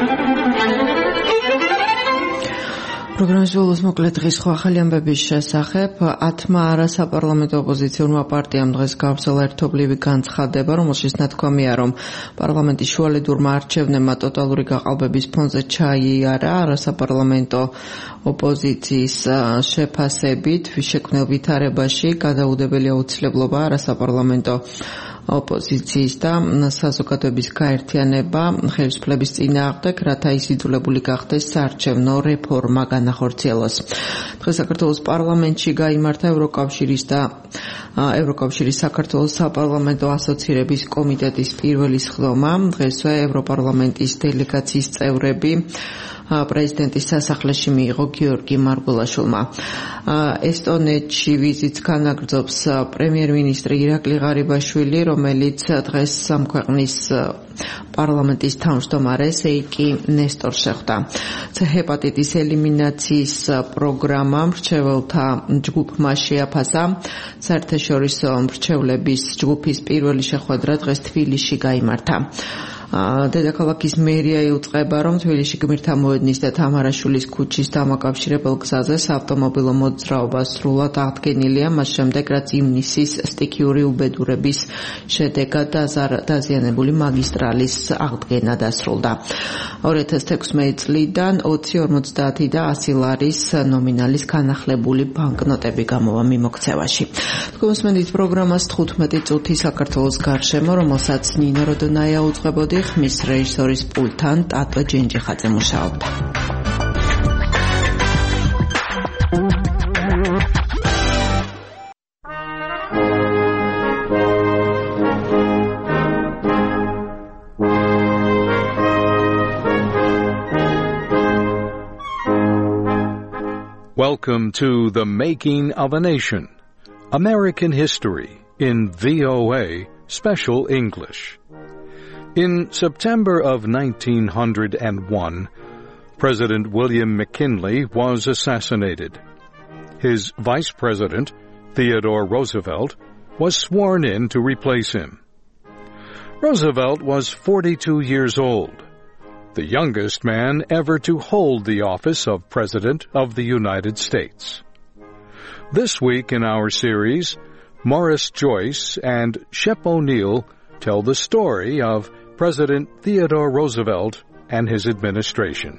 პროგრამის ბოლოს მოკლე დღის სხვა ახალი ამბების შესახებ 10 არასაპარლამენტო ოპოზიციურმა პარტიამ დღეს გავრცელა ერთობლივი განცხადება, რომელშიც ნათქვამია, რომ პარლამენტის შუალედურმა არჩევნებმა ტოტალური გაყალბების ფონზე ჩაიარა არასაპარლამენტო ოპოზიციის შეფასებით შექმნილ ვითარებაში გადაუდებელი აუცილებლობა არასაპარლამენტო ოპოზიციის და საზოგადოების გაერთიანება ხელისუფლების წინააღმდეგ, რათა ის იძულებული გახდეს საარჩევნო რეფორმა განახორციელოს. დღეს საქართველოს პარლამენტში გაიმართა ევროკავშირის საქართველოს საპარლამენტო ასოცირების კომიტეტის პირველი სხდომა. დღესვე ევროპარლამენტის დელეგაციის წევრები პრეზიდენტის სასახლეში მიიღო გიორგი მარგულაშვილმა. ესტონეთში ვიზიტს განაგრძობს პრემიერ-მინისტრი ირაკლი ღარიბაშვილი, რომელიც დღეს ქვეყნის პარლამენტის თავმჯდომარეს ეიკი ნესტორს შეხვდა. ჰეპატიტის ელიმინაციის პროგრამა მრჩეველთა ჯგუფმა შეაფასა. საერთაშორისო მრჩევლების ჯგუფის პირველი შეხვედრა დღეს თბილისში გაიმართა. დედაქალაქის მერია იუწყება, რომ თბილისში გმირთა მოედნის და თამარაშვილის ქუჩის დამაკავშირებელ გზაზე საავტომობილო მოძრაობა სრულად აღდგენილია, მას შემდეგ რაც ივნისის სტიქიური უბედურების შედეგად დაზიანებული მაგისტრალის აღდგენა დასრულდა. 2016 წლიდან 20, 50 და 100 ლარის ნომინალის განახლებული ბანკნოტები გამოვა მიმოქცევაში. თქვენსმენით პროგრამას 15 წუთი საქართველოს გარშემო, რომელსაც ნინო როდონაია უძღვებოდი, ხმის რეჟისორის პულტთან ტატო ჯენჯიხაძე მუშაობდა. Welcome to The Making of a Nation, American History in VOA Special English. In September of 1901, President William McKinley was assassinated. His vice president, Theodore Roosevelt, was sworn in to replace him. Roosevelt was 42 years old, the youngest man ever to hold the office of President of the United States. This week in our series, Morris Joyce and Shep O'Neill tell the story of President Theodore Roosevelt and his administration.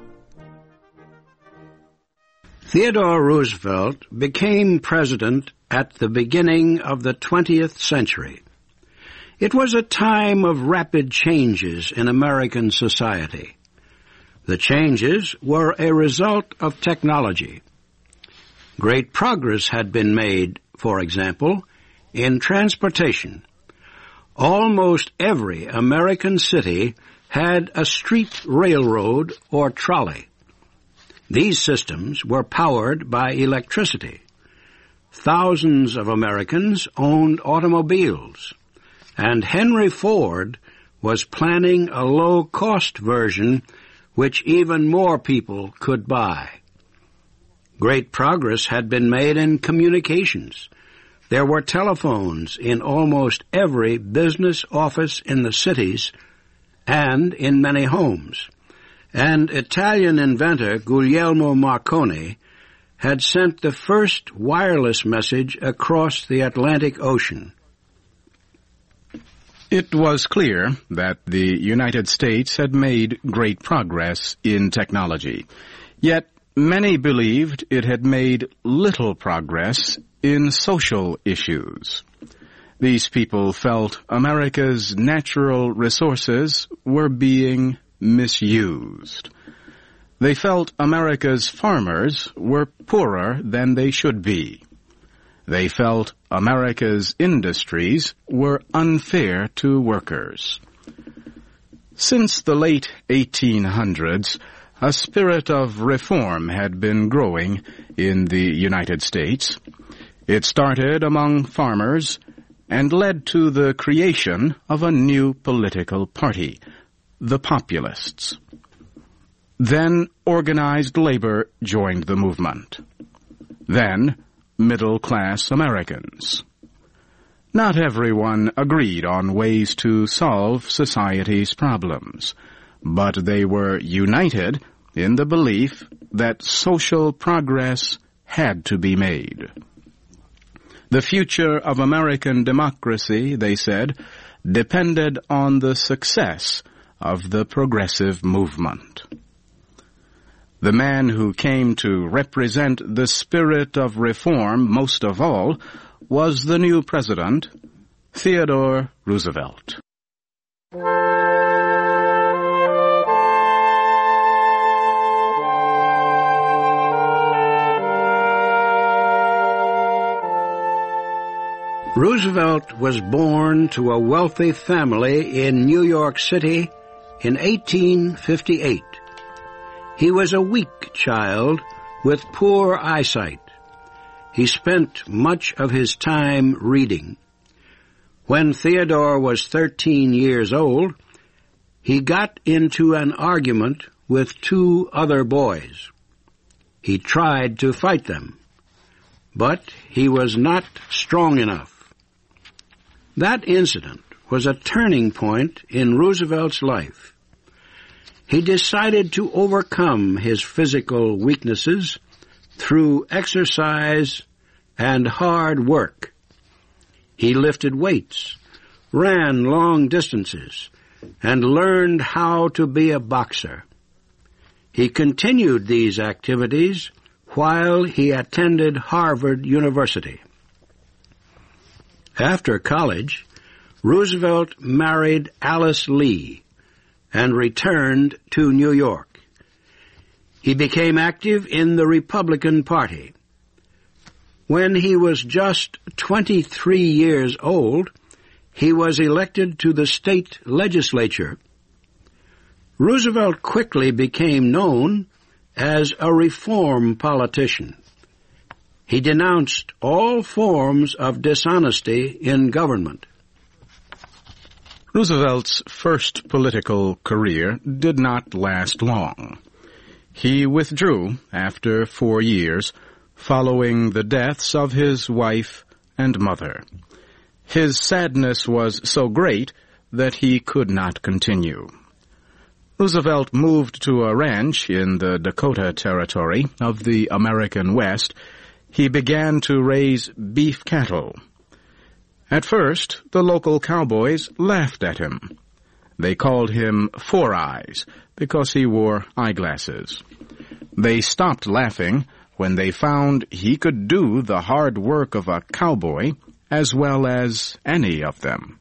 Theodore Roosevelt became president at the beginning of the 20th century. It was a time of rapid changes in American society. The changes were a result of technology. Great progress had been made, for example, in transportation. Almost every American city had a street railroad or trolley. These systems were powered by electricity. Thousands of Americans owned automobiles, and Henry Ford was planning a low-cost version which even more people could buy. Great progress had been made in communications. There were telephones in almost every business office in the cities and in many homes. And Italian inventor Guglielmo Marconi had sent the first wireless message across the Atlantic Ocean. It was clear that the United States had made great progress in technology. Yet many believed it had made little progress in social issues. These people felt America's natural resources were being misused. They felt America's farmers were poorer than they should be. They felt America's industries were unfair to workers. Since the late 1800s, a spirit of reform had been growing in the United States. It started among farmers and led to the creation of a new political party, the Populists. Then organized labor joined the movement. Then middle-class Americans. Not everyone agreed on ways to solve society's problems, but they were united in the belief that social progress had to be made. The future of American democracy, they said, depended on the success of the progressive movement. The man who came to represent the spirit of reform most of all was the new president, Theodore Roosevelt. Roosevelt was born to a wealthy family in New York City in 1858. He was a weak child with poor eyesight. He spent much of his time reading. When Theodore was 13 years old, he got into an argument with 2 other boys. He tried to fight them, but he was not strong enough. That incident was a turning point in Roosevelt's life. He decided to overcome his physical weaknesses through exercise and hard work. He lifted weights, ran long distances, and learned how to be a boxer. He continued these activities while he attended Harvard University. After college, Roosevelt married Alice Lee and returned to New York. He became active in the Republican Party. When he was just 23 years old, he was elected to the state legislature. Roosevelt quickly became known as a reform politician. He denounced all forms of dishonesty in government. Roosevelt's first political career did not last long. He withdrew after 4 years, following the deaths of his wife and mother. His sadness was so great that he could not continue. Roosevelt moved to a ranch in the Dakota Territory of the American West. He began to raise beef cattle. At first, the local cowboys laughed at him. They called him Four Eyes because he wore eyeglasses. They stopped laughing when they found he could do the hard work of a cowboy as well as any of them.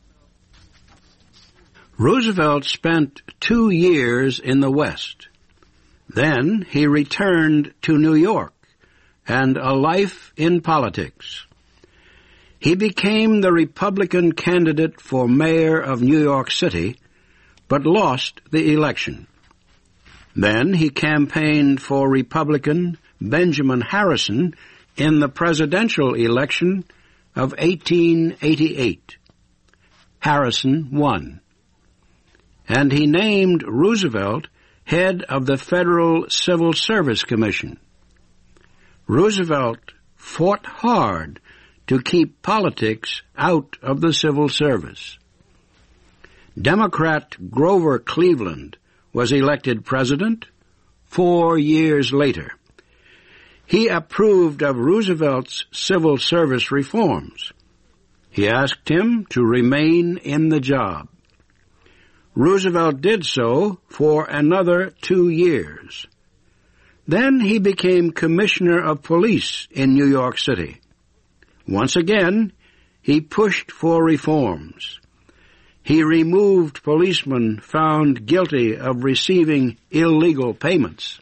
Roosevelt spent 2 years in the West. Then he returned to New York and a life in politics. He became the Republican candidate for mayor of New York City, but lost the election. Then he campaigned for Republican Benjamin Harrison in the presidential election of 1888. Harrison won, and he named Roosevelt head of the Federal Civil Service Commission. Roosevelt fought hard to keep politics out of the civil service. Democrat Grover Cleveland was elected president 4 years later. He approved of Roosevelt's civil service reforms. He asked him to remain in the job. Roosevelt did so for another 2 years. Then he became Commissioner of Police in New York City. Once again, he pushed for reforms. He removed policemen found guilty of receiving illegal payments.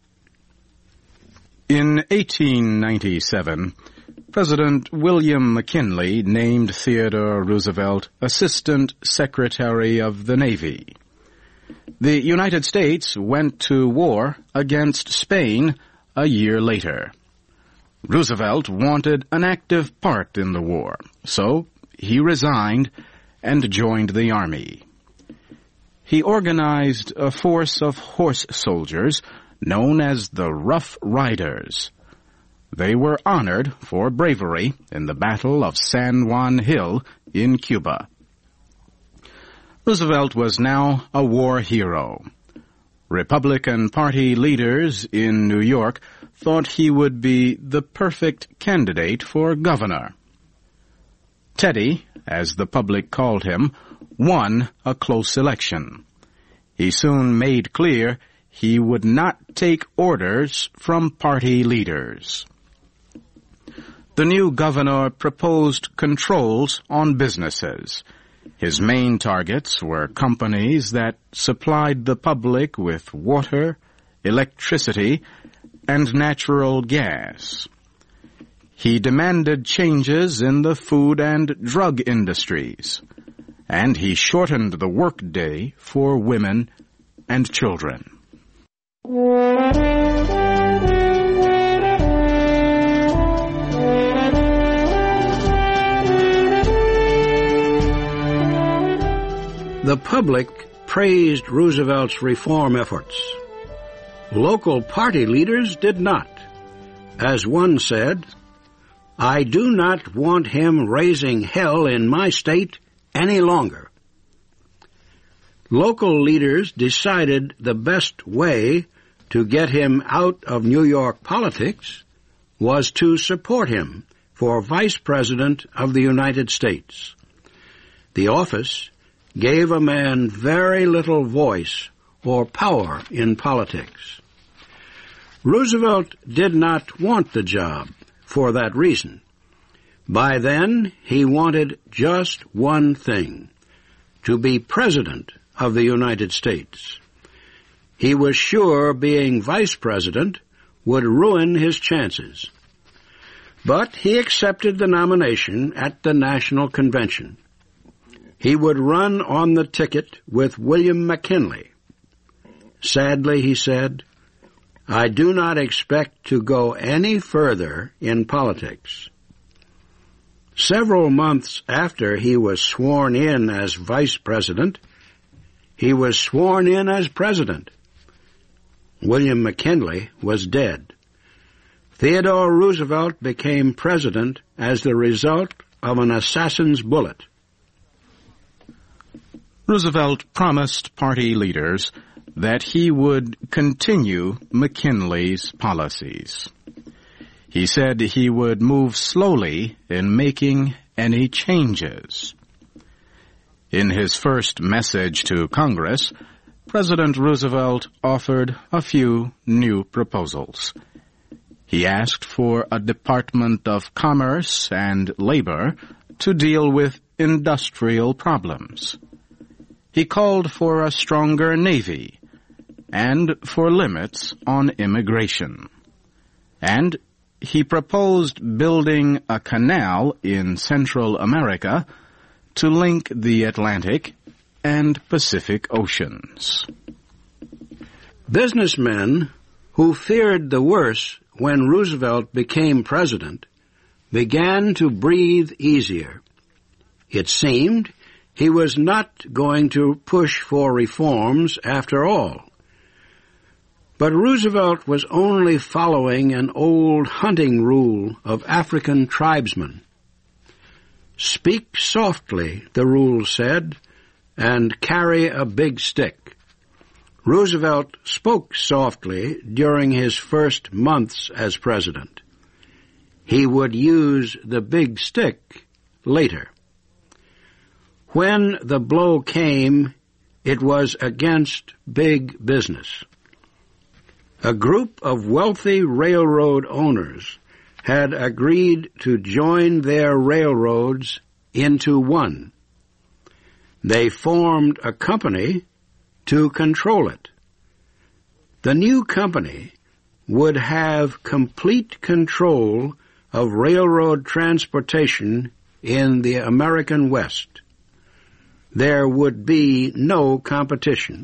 In 1897, President William McKinley named Theodore Roosevelt Assistant Secretary of the Navy. The United States went to war against Spain a year later. Roosevelt wanted an active part in the war, so he resigned and joined the army. He organized a force of horse soldiers known as the Rough Riders. They were honored for bravery in the Battle of San Juan Hill in Cuba. Roosevelt was now a war hero. Republican Party leaders in New York thought he would be the perfect candidate for governor. Teddy, as the public called him, won a close election. He soon made clear he would not take orders from party leaders. The new governor proposed controls on businesses. His main targets were companies that supplied the public with water, electricity, and natural gas. He demanded changes in the food and drug industries, and he shortened the workday for women and children. The public praised Roosevelt's reform efforts. Local party leaders did not. As one said, "I do not want him raising hell in my state any longer." Local leaders decided the best way to get him out of New York politics was to support him for Vice President of the United States. The office gave a man very little voice or power in politics. Roosevelt did not want the job for that reason. By then, he wanted just one thing: to be President of the United States. He was sure being Vice President would ruin his chances. But he accepted the nomination at the National Convention. He would run on the ticket with William McKinley. Sadly, he said, "I do not expect to go any further in politics." Several months after he was sworn in as Vice President, he was sworn in as President. William McKinley was dead. Theodore Roosevelt became President as the result of an assassin's bullet. Roosevelt promised party leaders that he would continue McKinley's policies. He said he would move slowly in making any changes. In his first message to Congress, President Roosevelt offered a few new proposals. He asked for a Department of Commerce and Labor to deal with industrial problems. He called for a stronger Navy and for limits on immigration. And he proposed building a canal in Central America to link the Atlantic and Pacific Oceans. Businessmen who feared the worst when Roosevelt became president began to breathe easier. It seemed he was not going to push for reforms after all. But Roosevelt was only following an old hunting rule of African tribesmen. "Speak softly," the rule said, "and carry a big stick." Roosevelt spoke softly during his first months as president. He would use the big stick later. When the blow came, it was against big business. A group of wealthy railroad owners had agreed to join their railroads into one. They formed a company to control it. The new company would have complete control of railroad transportation in the American West. There would be no competition.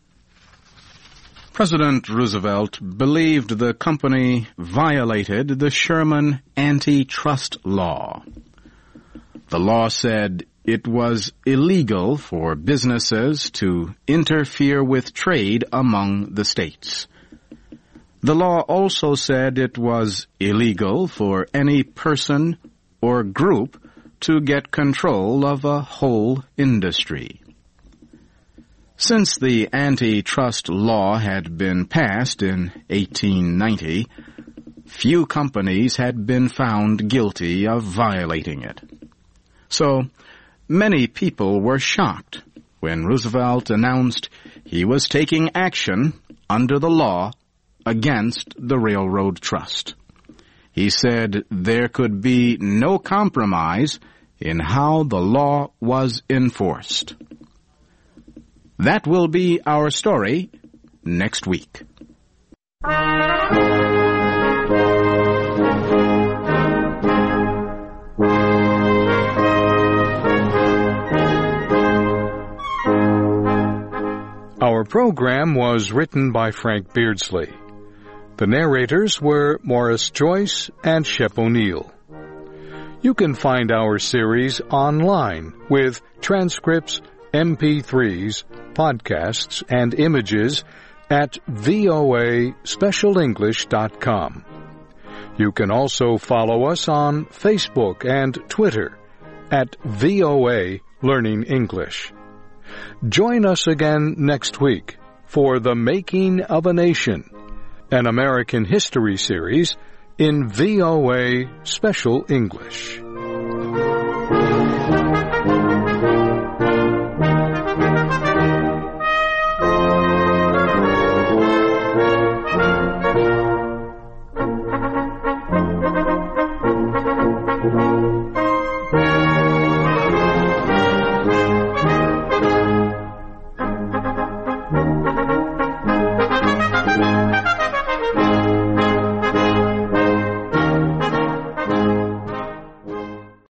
President Roosevelt believed the company violated the Sherman Antitrust Law. The law said it was illegal for businesses to interfere with trade among the states. The law also said it was illegal for any person or group to get control of a whole industry. Since the antitrust law had been passed in 1890, few companies had been found guilty of violating it. So, many people were shocked when Roosevelt announced he was taking action under the law against the Railroad Trust. He said there could be no compromise in how the law was enforced. That will be our story next week. Our program was written by Frank Beardsley. The narrators were Morris Joyce and Shep O'Neill. You can find our series online with transcripts MP3s, podcasts, and images at voaspecialenglish.com. You can also follow us on Facebook and Twitter at VOA Learning English. Join us again next week for The Making of a Nation, an American history series in VOA Special English.